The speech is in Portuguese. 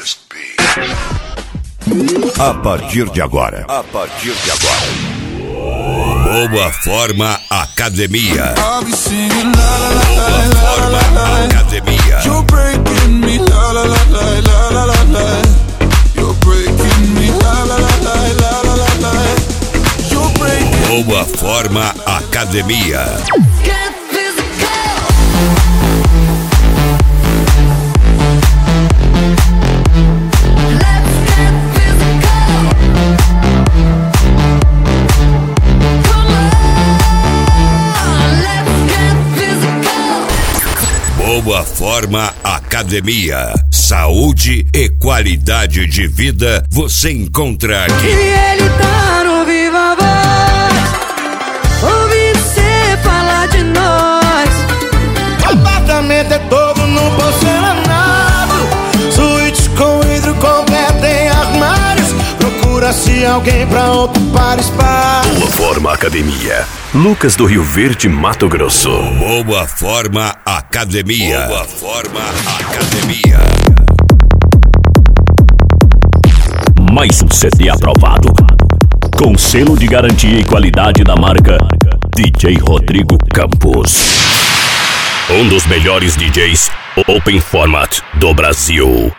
A partir de agora. Boa Forma Academia. Boa Forma Academia. You're breaking me, la la la la la la la la. You're breaking me, la la la la la la la la. You're breaking. Boa Forma Academia. Boa Forma Academia. Saúde e qualidade de vida você encontra aqui. E ele tá no Viva Voz, ouvi você falar de nós. O apartamento é todo no porcelanato, suítes com vidro completo em armários. Procura-se alguém pra ocupar espaço. Boa Forma Academia. Lucas do Rio Verde, Mato Grosso. Boa Forma Academia. Boa Forma Academia. Mais um CD aprovado, com selo de garantia e qualidade da marca DJ Rodrigo Campos. Um dos melhores DJs Open Format do Brasil.